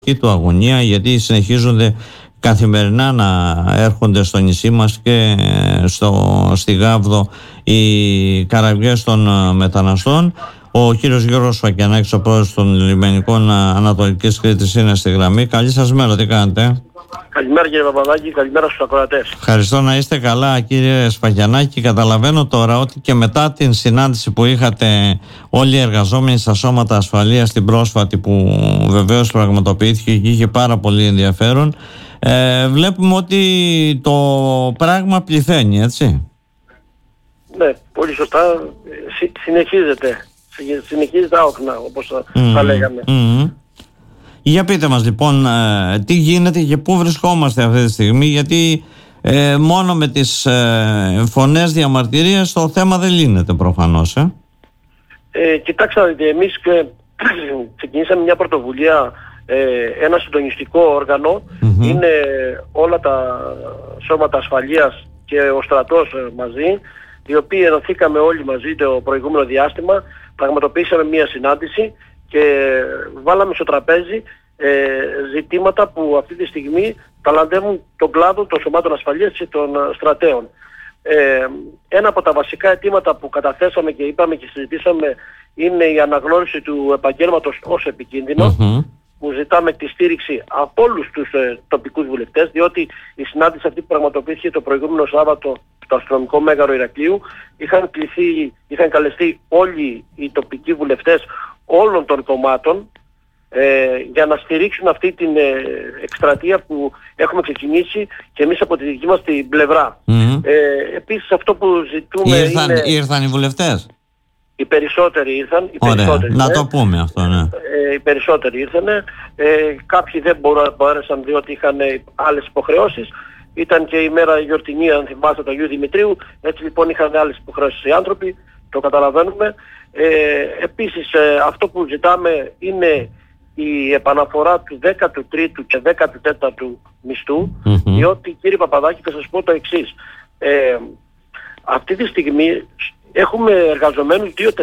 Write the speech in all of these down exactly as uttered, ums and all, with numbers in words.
η του αγωνία, γιατί συνεχίζονται καθημερινά να έρχονται στο νησί μας και στο, στη Γάβδο οι καραβιές των μεταναστών. Ο κύριος Γιώργος Φακιανάκης, ο πρόεδρος των λιμενικών Ανατολικής Κρήτης, είναι στη γραμμή. Καλή σας μέρα, τι κάνετε? Καλημέρα κύριε Παπαδάκη, καλημέρα στους ακροατές. Ευχαριστώ, να είστε καλά κύριε Σφακιανάκη. Καταλαβαίνω τώρα ότι και μετά την συνάντηση που είχατε όλοι οι εργαζόμενοι στα σώματα ασφαλείας, την πρόσφατη που βεβαίως πραγματοποιήθηκε και είχε πάρα πολύ ενδιαφέρον, ε, βλέπουμε ότι το πράγμα πληθαίνει, έτσι? Ναι, πολύ σωστά. Συ, συνεχίζεται. Συνεχίζεται άοκνα, όπως mm, θα λέγαμε. Mm. Για πείτε μας λοιπόν ε, τι γίνεται και πού βρισκόμαστε αυτή τη στιγμή, γιατί ε, μόνο με τις ε, φωνές διαμαρτυρίας το θέμα δεν λύνεται προφανώς. Ε. Ε, κοιτάξτε, εμείς και, ξεκινήσαμε μια πρωτοβουλία, ε, ένα συντονιστικό όργανο, mm-hmm. είναι όλα τα σώματα ασφαλείας και ο στρατός μαζί, οι οποίοι ενωθήκαμε όλοι μαζί το προηγούμενο διάστημα, πραγματοποιήσαμε μια συνάντηση και βάλαμε στο τραπέζι ε, ζητήματα που αυτή τη στιγμή ταλαντεύουν τον κλάδο των σωμάτων ασφαλείας και των στρατέων. Ε, ένα από τα βασικά αιτήματα που καταθέσαμε και είπαμε και συζητήσαμε είναι η αναγνώριση του επαγγέλματος ως επικίνδυνο, mm-hmm. που ζητάμε τη στήριξη από όλους τους ε, τοπικούς βουλευτές, διότι η συνάντηση αυτή που πραγματοποιήθηκε το προηγούμενο Σάββατο στο αστυνομικό μέγαρο Ηρακλείου είχαν, κληθεί, είχαν καλεστεί όλοι οι τοπικοί βουλευτές όλων των κομμάτων ε, για να στηρίξουν αυτή την ε, εκστρατεία που έχουμε ξεκινήσει και εμείς από τη δική μας την πλευρά. Mm-hmm. Ε, επίσης αυτό που ζητούμε ήρθαν, είναι... Ήρθαν οι βουλευτές? Οι περισσότεροι ήρθαν. Οι Ωραία, περισσότεροι, να ναι. το πούμε αυτό, ναι. Ε, οι περισσότεροι ήρθαν. Ε, κάποιοι δεν μπορέσαν διότι είχαν άλλες υποχρεώσεις. Ήταν και η μέρα γιορτινή, αν θυμάστε, του Αγίου Δημητρίου. Έτσι λοιπόν είχαν άλλες υποχρεώσεις οι άνθρωποι. Το καταλαβαίνουμε. Ε, επίσης ε, αυτό που ζητάμε είναι η επαναφορά του δέκατου τρίτου και δέκατου τέταρτου μισθού. Mm-hmm. Διότι κύριε Παπαδάκη, θα σας πω το εξής. Ε, αυτή τη στιγμή έχουμε εργαζομένους δύο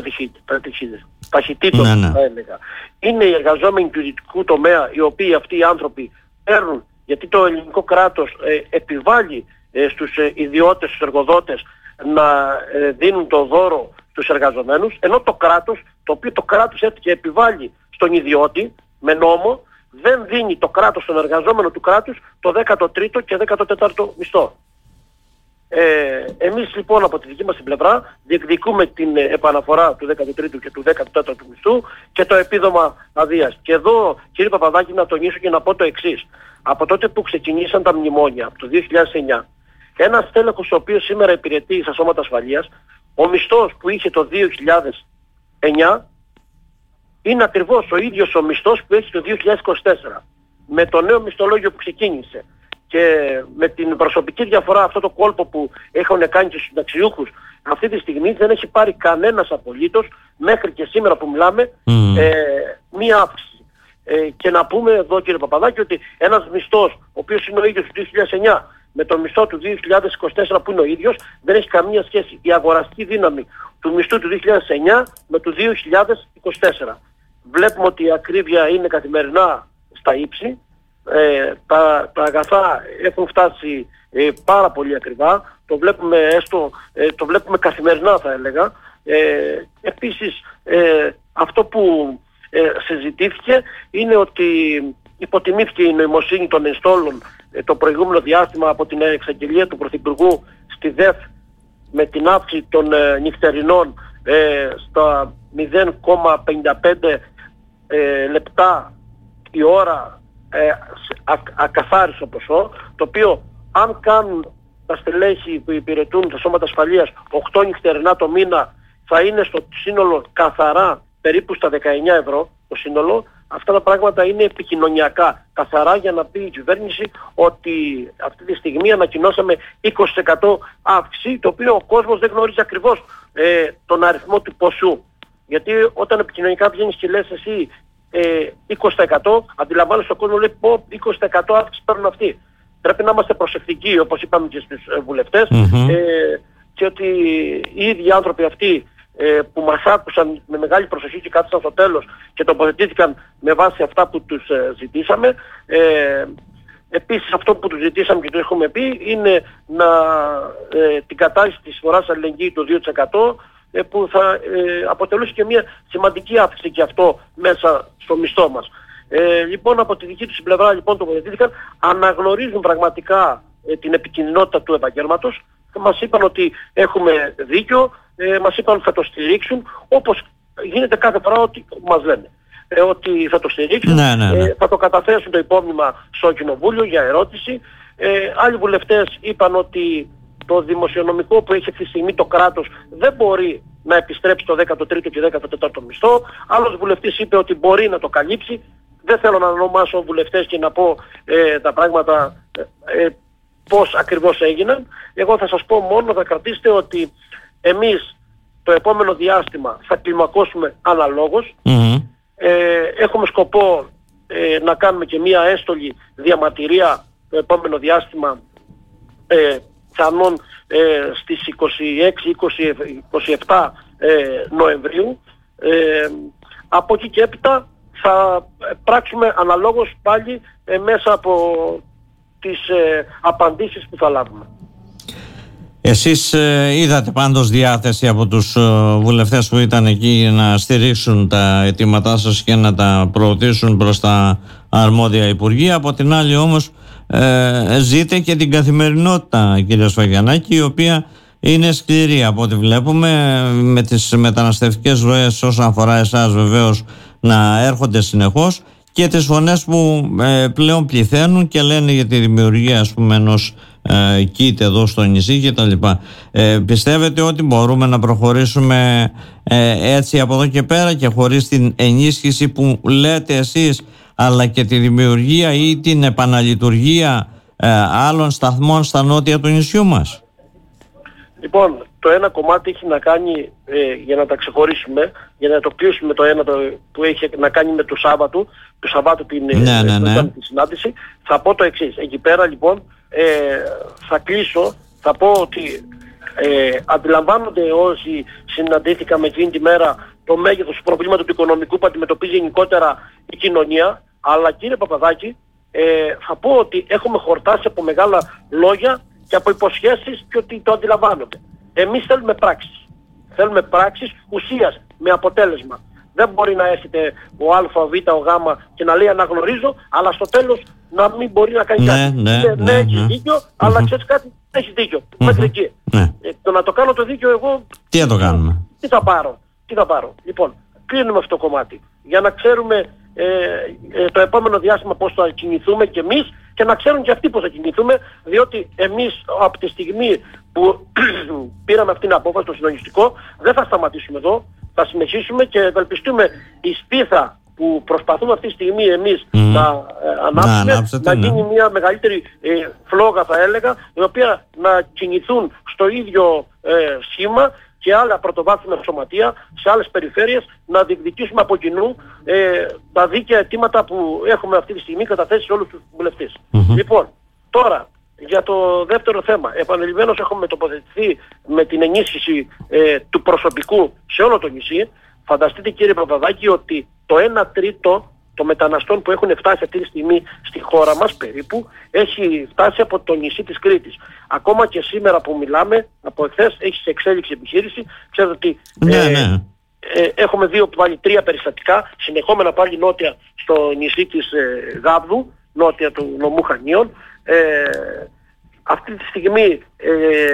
ταχυτήτων, ναι, ναι. θα έλεγα. Είναι οι εργαζόμενοι του ιδιωτικού τομέα, οι οποίοι αυτοί οι άνθρωποι παίρνουν, γιατί το ελληνικό κράτος ε, επιβάλλει ε, στους ε, ιδιώτες, στους εργοδότες να ε, δίνουν το δώρο στους εργαζομένους, ενώ το κράτος, το οποίο το κράτος έτσι και επιβάλλει στον ιδιώτη με νόμο, δεν δίνει το κράτος στον εργαζόμενο του κράτους το δέκατο τρίτο και δέκατο τέταρτο μισθό. Ε, εμείς λοιπόν από τη δική μας την πλευρά διεκδικούμε την επαναφορά του δέκατου τρίτου και του δέκατου τέταρτου μισθού και το επίδομα αδείας. Και εδώ κύριε Παπαδάκη να τονίσω και να πω το εξής. Από τότε που ξεκινήσαν τα μνημόνια, από το δύο χιλιάδες εννιά, ένας τέλεχος ο οποίος σήμερα υπηρετεί στα σώματα ασφαλείας, ο μισθός που είχε το δύο χιλιάδες εννιά είναι ακριβώς ο ίδιος ο μισθός που έχει το δύο χιλιάδες είκοσι τέσσερα. Με το νέο μισθολόγιο που ξεκίνησε και με την προσωπική διαφορά, αυτό το κόλπο που έχουν κάνει και στους συνταξιούχους, αυτή τη στιγμή δεν έχει πάρει κανένας απολύτως μέχρι και σήμερα που μιλάμε mm. ε, μία αύξηση. Ε, και να πούμε εδώ κύριε Παπαδάκη ότι ένας μισθός ο οποίος είναι ο ίδιος του δύο χιλιάδες εννιά με το μισθό του δύο χιλιάδες είκοσι τέσσερα που είναι ο ίδιος, δεν έχει καμία σχέση η αγοραστική δύναμη του μισθού του δύο χιλιάδες εννιά με του δύο χιλιάδες είκοσι τέσσερα. Βλέπουμε ότι η ακρίβεια είναι καθημερινά στα ύψη. Ε, τα, τα αγαθά έχουν φτάσει ε, πάρα πολύ ακριβά, το βλέπουμε έστω, ε, το βλέπουμε καθημερινά θα έλεγα. Ε, επίσης ε, αυτό που ε, συζητήθηκε είναι ότι υποτιμήθηκε η νοημοσύνη των ενστόλων ε, το προηγούμενο διάστημα από την εξαγγελία του Πρωθυπουργού στη ΔΕΦ με την αύξηση των ε, νυχτερινών ε, στα μηδέν κόμμα πενήντα πέντε ε, λεπτά η ώρα, Ε, α, ακαθάριστο ποσό, το οποίο αν κάνουν τα στελέχη που υπηρετούν τα σώματα ασφαλείας οκτώ νυχτερινά το μήνα, θα είναι στο σύνολο καθαρά περίπου στα δεκαεννιά ευρώ το σύνολο. Αυτά τα πράγματα είναι επικοινωνιακά καθαρά για να πει η κυβέρνηση ότι αυτή τη στιγμή ανακοινώσαμε είκοσι τοις εκατό αύξηση, το οποίο ο κόσμος δεν γνωρίζει ακριβώς ε, τον αριθμό του ποσού. Γιατί όταν επικοινωνικά βγαίνεις και λες εσύ Ε, είκοσι τοις εκατό, αντιλαμβάνεσαι ο κόσμος λέει πω είκοσι τοις εκατό αύξηση παίρνουν αυτοί. Πρέπει να είμαστε προσεκτικοί, όπως είπαμε και στους ε, βουλευτές, mm-hmm. ε, και ότι οι ίδιοι άνθρωποι αυτοί ε, που μας άκουσαν με μεγάλη προσοχή και κάθισαν στο τέλος και τοποθετήθηκαν με βάση αυτά που τους ε, ζητήσαμε. Ε, Επίσης αυτό που τους ζητήσαμε και το έχουμε πει είναι να, ε, την κατάργηση της εισφοράς αλληλεγγύη το δύο τοις εκατό ε, που θα ε, αποτελούσε και μια σημαντική αύξηση και αυτό μέσα στο μισθό μας. Ε, λοιπόν από τη δική τους πλευρά λοιπόν τοποθετήθηκαν, αναγνωρίζουν πραγματικά ε, την επικινδυνότητα του επαγγέλματος, μας είπαν ότι έχουμε δίκιο, ε, μας είπαν ότι θα το στηρίξουν όπως γίνεται κάθε φορά ότι μας λένε. Ε, ότι θα το στηρίξουν, ναι, ναι, ναι. Ε, θα το καταθέσουν το υπόμνημα στο Κοινοβούλιο για ερώτηση. Ε, άλλοι βουλευτές είπαν ότι το δημοσιονομικό που έχει αυτή τη στιγμή το κράτος δεν μπορεί να επιστρέψει το δέκατο τρίτο και δέκατο τέταρτο μισθό. Άλλος βουλευτής είπε ότι μπορεί να το καλύψει. Δεν θέλω να ονομάσω βουλευτές και να πω ε, τα πράγματα ε, ε, πώς ακριβώς έγιναν. Εγώ θα σας πω μόνο, θα κρατήσετε ότι εμείς το επόμενο διάστημα θα κλιμακώσουμε αναλόγως. Mm-hmm. Ε, έχουμε σκοπό ε, να κάνουμε και μία έστολη διαμαρτυρία το επόμενο διάστημα ε, πιθανόν ε, στις είκοσι έξι είκοσι, είκοσι επτά ε, Νοεμβρίου. Ε, από εκεί και έπειτα θα πράξουμε αναλόγως πάλι ε, μέσα από τις ε, απαντήσεις που θα λάβουμε. Εσείς ε, είδατε πάντως διάθεση από τους ε, βουλευτές που ήταν εκεί να στηρίξουν τα αιτήματά σας και να τα προωθήσουν προς τα αρμόδια υπουργεία. Από την άλλη όμως ε, ζείτε και την καθημερινότητα, κύριε Σφαγιανάκη, η οποία είναι σκληρή από ό,τι βλέπουμε, με τις μεταναστευτικές ροές όσον αφορά εσάς βεβαίως να έρχονται συνεχώς και τις φωνές που ε, πλέον πληθαίνουν και λένε για τη δημιουργία ας πούμε ενός ε, κίτ εδώ στο νησί και τα λοιπά. Ε, πιστεύετε ότι μπορούμε να προχωρήσουμε ε, έτσι από εδώ και πέρα και χωρίς την ενίσχυση που λέτε εσείς, αλλά και τη δημιουργία ή την επαναλειτουργία ε, άλλων σταθμών στα νότια του νησιού μας? Λοιπόν, το ένα κομμάτι έχει να κάνει, ε, για να τα ξεχωρίσουμε, για να το κλείσουμε το ένα το, που έχει να κάνει με το Σάββατο, του Σαββάτου την, ναι, ναι, ναι. την συνάντηση. Θα πω το εξής. Εκεί πέρα λοιπόν ε, θα κλείσω, θα πω ότι ε, αντιλαμβάνονται όσοι συναντήθηκαν με εκείνη τη μέρα το μέγεθος του προβλήματος του οικονομικού που αντιμετωπίζει γενικότερα η κοινωνία, αλλά κύριε Παπαδάκη, ε, θα πω ότι έχουμε χορτάσει από μεγάλα λόγια και από υποσχέσεις και ότι το αντιλαμβάνονται. Εμείς θέλουμε πράξεις. Θέλουμε πράξεις ουσίας, με αποτέλεσμα. Δεν μπορεί να έρχεται ο Α, ο Β, ο Γ και να λέει αναγνωρίζω, αλλά στο τέλος να μην μπορεί να κάνει ναι, κάτι. Ναι, ναι, ναι, ναι, έχεις ναι. δίκιο, Mm-hmm. αλλά ξέρεις κάτι, έχεις δίκιο. Mm-hmm. Μέχρι εκεί. Ναι. Ε, το να το κάνω το δίκιο εγώ... Τι θα το κάνουμε? Τι θα πάρω, τι θα πάρω. Λοιπόν, κλείνουμε αυτό το κομμάτι. Για να ξέρουμε ε, ε, το επόμενο διάστημα πώς θα κινηθούμε κι εμείς και να ξέρουν και αυτοί πώς θα κινηθούμε, διότι εμείς από τη στιγμή που πήραμε αυτήν την απόφαση, το συντονιστικό, δεν θα σταματήσουμε εδώ, θα συνεχίσουμε και ευελπιστούμε η σπίθα που προσπαθούμε αυτή τη στιγμή εμείς mm. να ε, ανάψουμε, να, ανάψετε, να γίνει ναι. μια μεγαλύτερη ε, φλόγα θα έλεγα, η οποία να κινηθούν στο ίδιο ε, σχήμα και άλλα πρωτοβάθμια σωματεία σε άλλες περιφέρειες να διεκδικήσουμε από κοινού ε, τα δίκαια αιτήματα που έχουμε αυτή τη στιγμή καταθέσει σε όλους τους βουλευτές. Mm-hmm. Λοιπόν, τώρα για το δεύτερο θέμα, επανειλημμένως έχουμε τοποθετηθεί με την ενίσχυση ε, του προσωπικού σε όλο το νησί. Φανταστείτε κύριε Παπαδάκη ότι το ένα τρίτο των μεταναστών που έχουν φτάσει αυτή τη στιγμή στη χώρα μας περίπου έχει φτάσει από το νησί της Κρήτης. Ακόμα και σήμερα που μιλάμε, από εχθές έχει σε εξέλιξη επιχείρηση. Ξέρετε ότι ναι, ε, ναι. Ε, έχουμε δύο πάλι τρία περιστατικά συνεχόμενα πάλι νότια στο νησί της ε, Γάβδου, νότια του νομού Χανίων. Ε, αυτή τη στιγμή ε,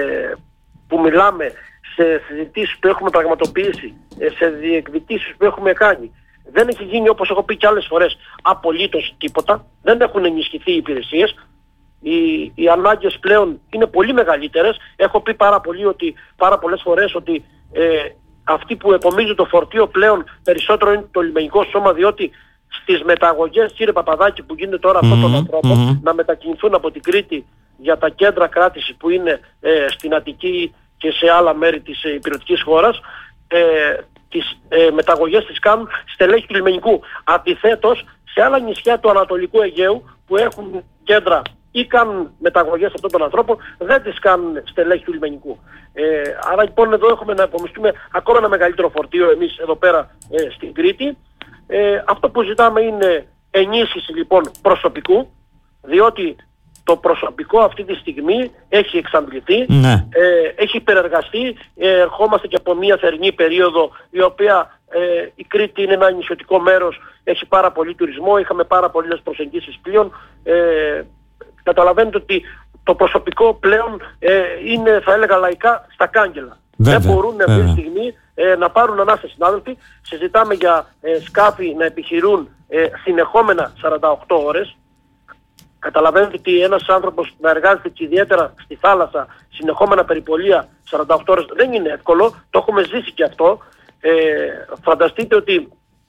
που μιλάμε, σε συζητήσεις που έχουμε πραγματοποιήσει, ε, σε διεκδικήσεις που έχουμε κάνει, δεν έχει γίνει, όπως έχω πει και άλλες φορές, απολύτως τίποτα. Δεν έχουν ενισχυθεί οι υπηρεσίες. Οι, οι ανάγκες πλέον είναι πολύ μεγαλύτερες. Έχω πει πάρα, πολύ ότι, πάρα πολλές φορές ότι ε, αυτοί που επομίζουν το φορτίο πλέον περισσότερο είναι το λιμενικό σώμα, διότι στις μεταγωγές, κύριε Παπαδάκη, που γίνεται τώρα mm-hmm, αυτόν τον ανθρώπο, mm-hmm. να μετακινηθούν από την Κρήτη για τα κέντρα κράτησης που είναι ε, στην Αττική και σε άλλα μέρη της ε, υπηρετικής χώρας, ε, τις ε, μεταγωγές τις κάνουν στελέχη του λιμενικού. Αντιθέτως, σε άλλα νησιά του Ανατολικού Αιγαίου που έχουν κέντρα ή κάνουν μεταγωγές αυτών των ανθρώπων, δεν τις κάνουν στελέχη του λιμενικού. Ε, άρα λοιπόν εδώ έχουμε να υπομισθούμε ακόμα ένα μεγαλύτερο φορτίο εμείς εδώ πέρα ε, στην Κρήτη. Ε, αυτό που ζητάμε είναι ενίσχυση λοιπόν προσωπικού, διότι το προσωπικό αυτή τη στιγμή έχει εξαντληθεί, ναι. ε, έχει υπερεργαστεί, ε, ερχόμαστε και από μια θερινή περίοδο η οποία ε, η Κρήτη είναι ένα νησιωτικό μέρος, έχει πάρα πολύ τουρισμό, είχαμε πάρα πολλές προσεγγίσεις πλοίων. Ε, καταλαβαίνετε ότι το προσωπικό πλέον ε, είναι, θα έλεγα λαϊκά, στα κάγκελα. Βέβαια, δεν μπορούν αυτή τη στιγμή ε, να πάρουν ανάσα συνάδελφοι. Συζητάμε για ε, σκάφη να επιχειρούν ε, συνεχόμενα σαράντα οκτώ ώρες. Καταλαβαίνετε ότι ένας άνθρωπος να εργάζεται και ιδιαίτερα στη θάλασσα συνεχόμενα περιπολία σαράντα οκτώ ώρες δεν είναι εύκολο. Το έχουμε ζήσει και αυτό. Ε, φανταστείτε ότι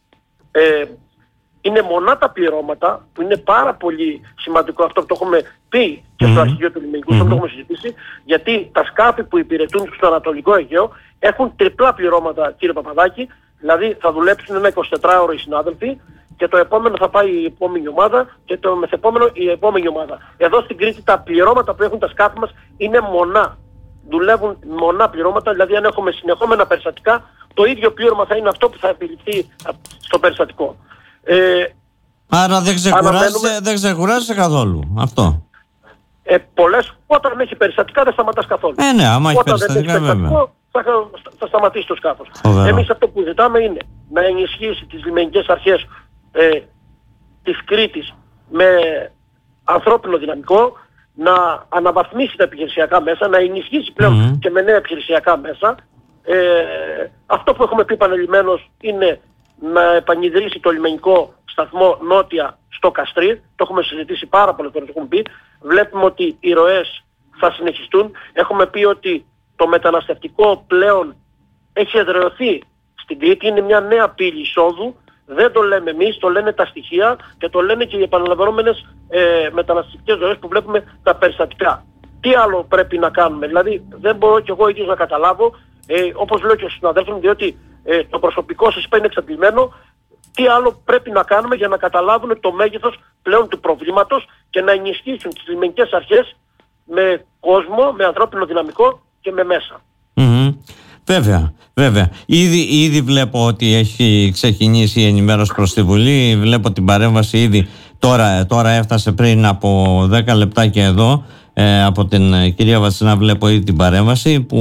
ε, είναι μονά τα πληρώματα, που είναι πάρα πολύ σημαντικό αυτό που το έχουμε πει και στο mm-hmm. αρχηγείο του λιμενικού, mm-hmm. το έχουμε συζητήσει, γιατί τα σκάφη που υπηρετούν στο Ανατολικό Αιγαίο έχουν τριπλά πληρώματα, κύριε Παπαδάκη, δηλαδή θα δουλέψουν ένα εικοσιτετράωρο οι συνάδελφοι και το επόμενο θα πάει η επόμενη ομάδα και το μεθεπόμενο η επόμενη ομάδα. Εδώ στην Κρήτη τα πληρώματα που έχουν τα σκάφη μας είναι μονά. Δουλεύουν μονά πληρώματα, δηλαδή αν έχουμε συνεχόμενα περιστατικά, το ίδιο πλήρωμα θα είναι αυτό που θα επιληφθεί στο περιστατικό. Ε, Άρα δεν ξεκουράζεσαι, δεν ξεκουράζεσαι καθόλου αυτό. Ε, πολλές, όταν έχει περιστατικά δεν σταματάς καθόλου. Ε, ναι, άμα έχει όταν περιστατικά, δεν έχει περιστατικό, θα, θα σταματήσει το σκάφος. Εμείς αυτό που ζητάμε είναι να ενισχύσει τις λιμενικές αρχές ε, της Κρήτης με ανθρώπινο δυναμικό, να αναβαθμίσει τα επιχειρησιακά μέσα, να ενισχύσει πλέον mm-hmm. και με νέα επιχειρησιακά μέσα. Ε, αυτό που έχουμε πει επανελειμμένως είναι να επανειδρύσει το λιμενικό σταθμό νότια στο Καστρί. Το έχουμε συζητήσει πάρα πολλές φορές, το έχουμε πει. Βλέπουμε ότι οι ροές θα συνεχιστούν. Έχουμε πει ότι το μεταναστευτικό πλέον έχει εδραιωθεί στην Κρήτη. Είναι μια νέα πύλη εισόδου. Δεν το λέμε εμείς, το λένε τα στοιχεία και το λένε και οι επαναλαμβανόμενες ε, μεταναστευτικές ροές που βλέπουμε τα περιστατικά. Τι άλλο πρέπει να κάνουμε? Δηλαδή δεν μπορώ κι εγώ ίδιος να καταλάβω, ε, όπως λέω και στους συναδέλφους μου, διότι ε, το προσωπικό σας είναι εξαντλημένο, τι άλλο πρέπει να κάνουμε για να καταλάβουν το μέγεθος πλέον του προβλήματος και να ενισχύσουν τις λιμενικές αρχές με κόσμο, με ανθρώπινο δυναμικό και με μέσα. Mm-hmm. Βέβαια, βέβαια. Ήδη, ήδη βλέπω ότι έχει ξεκινήσει η ενημέρωση προς τη Βουλή. Βλέπω την παρέμβαση ήδη τώρα, τώρα έφτασε πριν από δέκα λεπτά και εδώ ε, από την ε, κυρία Βασινά. Βλέπω ήδη την παρέμβαση που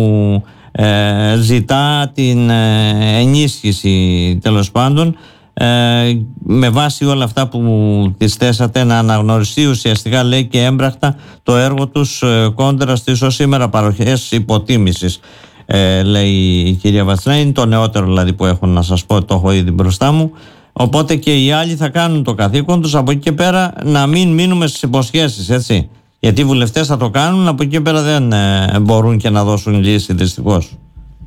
ε, ζητά την ε, ενίσχυση, τέλος πάντων, ε, με βάση όλα αυτά που τις θέσατε, να αναγνωριστεί ουσιαστικά, λέει, και έμπρακτα το έργο τους ε, κόντρα στις ως σήμερα παροχές υποτίμησης. Ε, λέει η κυρία Βασιλά, είναι το νεότερο δηλαδή που έχω να σας πω, το έχω ήδη μπροστά μου. Οπότε και οι άλλοι θα κάνουν το καθήκον τους. Από εκεί και πέρα να μην μείνουμε στις υποσχέσεις, έτσι. Γιατί οι βουλευτές θα το κάνουν, από εκεί και πέρα δεν ε, μπορούν και να δώσουν λύση, δυστυχώς.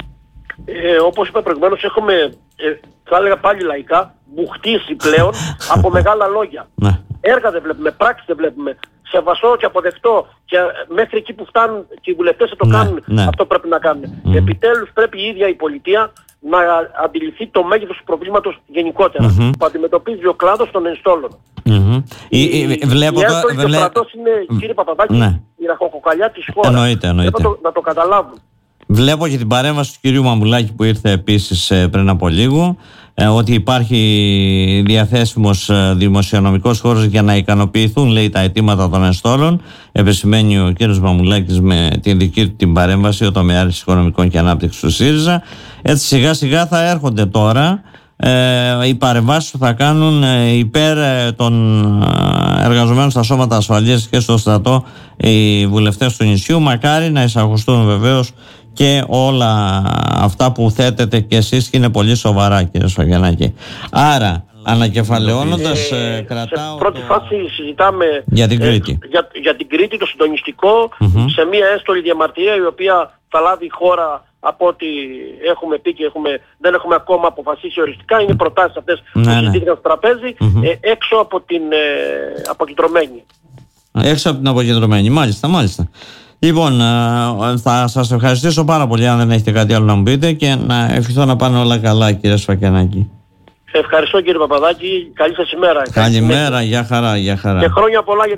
Ε, όπως είπα προηγουμένως, έχουμε, ε, θα έλεγα πάλι λαϊκά, μπουχτίσει πλέον από μεγάλα λόγια. Ναι. Έργα δεν βλέπουμε, πράξεις δεν βλέπουμε. Σεβαστό και αποδεκτό και μέχρι εκεί που φτάνουν και οι βουλευτές θα το ναι, κάνουν, ναι. αυτό πρέπει να κάνουν. Mm. Επιτέλους πρέπει η ίδια η πολιτεία να αντιληφθεί το μέγεθος του προβλήματος γενικότερα mm-hmm. που αντιμετωπίζει ο κλάδος των ενστόλων. Mm-hmm. Η, η, η, βλέπω η ένστολη και ο κρατός είναι, κύριε Παπαδάκη, ναι. η ραχοκοκαλιά της χώρας. Εννοείται, εννοείται. Το, να το καταλάβουν. Βλέπω και την παρέμβαση του κυρίου Μαμουλάκη που ήρθε επίσης πριν από λίγο, ότι υπάρχει διαθέσιμος δημοσιονομικός χώρος για να ικανοποιηθούν, λέει, τα αιτήματα των ενστόλων. Επισημαίνει ο κύριος Μαμουλάκης με την δική του την παρέμβαση, ο τομεάρχης οικονομικών και ανάπτυξης του ΣΥΡΙΖΑ. Έτσι σιγά σιγά θα έρχονται τώρα ε, οι παρεμβάσεις που θα κάνουν ε, υπέρ ε, των εργαζομένων στα σώματα ασφαλείας και στο στρατό οι βουλευτές του νησιού. Μακάρι να εισαγωστούν βεβαίως και όλα αυτά που θέτετε και εσείς, και είναι πολύ σοβαρά, κύριε Σφαγιανάκη. Άρα, ανακεφαλαιώνοντας, ε, κρατάω... Σε πρώτη το... φάση συζητάμε για την Κρήτη, ε, για, για την Κρήτη, το συντονιστικό, mm-hmm. σε μια έστολη διαμαρτυρία η οποία θα λάβει η χώρα από ό,τι έχουμε πει και έχουμε, δεν έχουμε ακόμα αποφασίσει οριστικά. Είναι προτάσεις αυτές ναι, που συζητήθηκαν στο τραπέζι, mm-hmm. ε, έξω από την ε, αποκεντρωμένη. Έξω από την αποκεντρωμένη, μάλιστα, μάλιστα. Λοιπόν, θα σας ευχαριστήσω πάρα πολύ αν δεν έχετε κάτι άλλο να μου πείτε και να ευχηθώ να πάνε όλα καλά, κύριε Σφακιανάκη. Ευχαριστώ, κύριε Παπαδάκη. Καλή σας ημέρα. Καλημέρα, γεια χαρά, γεια χαρά. Και χρόνια πολλά για